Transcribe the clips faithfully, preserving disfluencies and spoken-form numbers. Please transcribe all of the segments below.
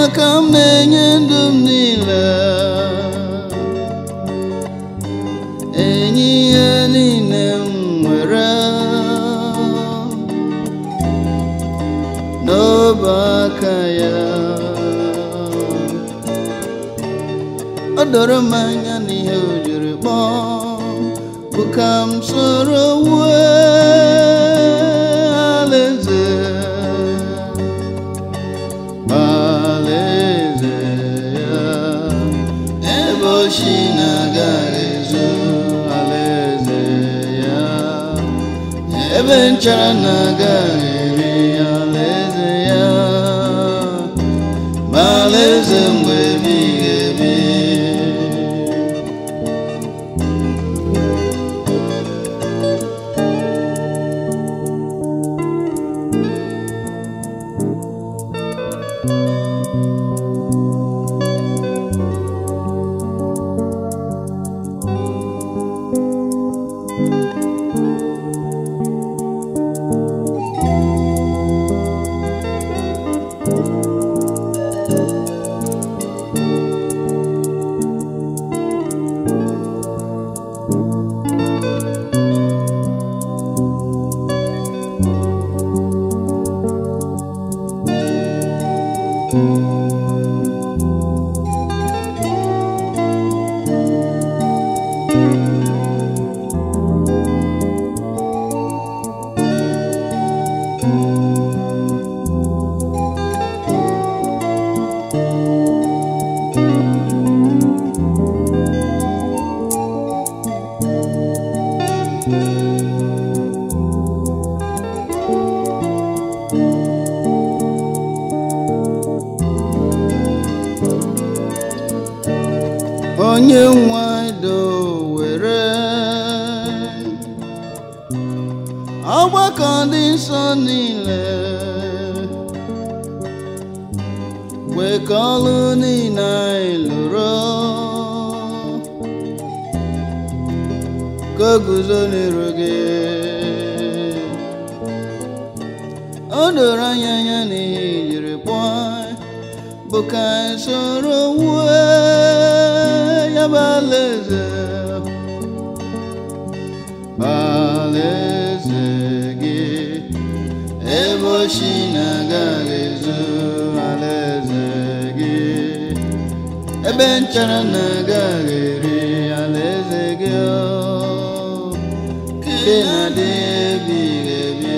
ka m na-enye ndụ m niile enye ihe niile m nwere n'ọba aka ya o doro m anya n'ihe o jiri kpọọ bụ ka m soro wee alaeze alaeze ya ebe ochi na-agaghị ezo alaeze ya ebe nchara na-agaghị eri alaeze ya ma alaeze mgbe ebighị ebi onye nwado were ọgbakọ dị nsọ niile kwekọọlụ niile anyị lụrụ ka o guzo n'iru gị o doro anya anya n'ihe ijiri kpọọ bụ ka anyị soro wee ya bụ alaeze alaeze gị ebe ochi na-agaghị ezo alaeze gị ebe nchara na-agaghị eri alaeze gị nke na-adị ebighị ebi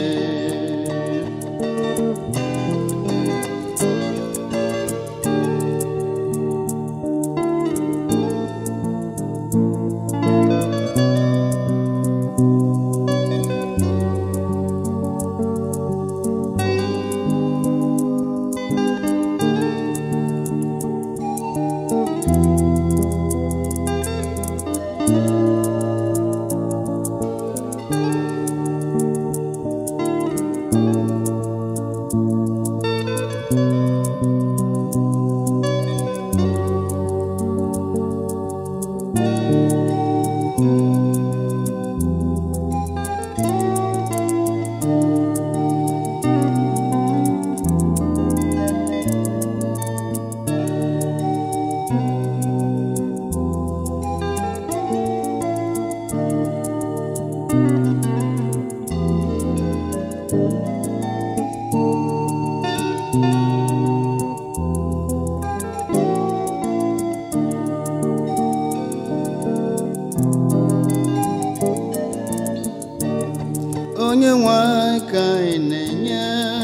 onye nwe ka anyị na-enye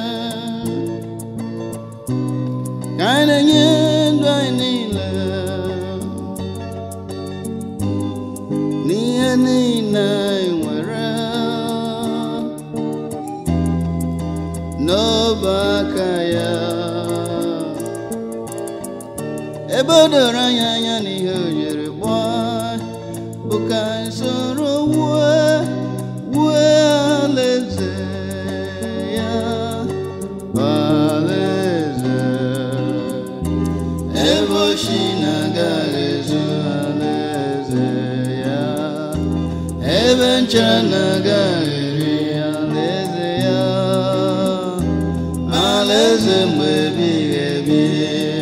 ka anyị na-enye ndụ anyị niile n'ihe niile anyị nwere n'ọba aka ya ebe o doro anya anya n'ihe o jiri gbaa bụ ka anyị soro wee wee alaeze ya alaeze ebe ochi na-agaghị ezo alaeze ya ebe nchara na-agaghị eri alaeze ya alaeze eze mgbe ebighị ebi.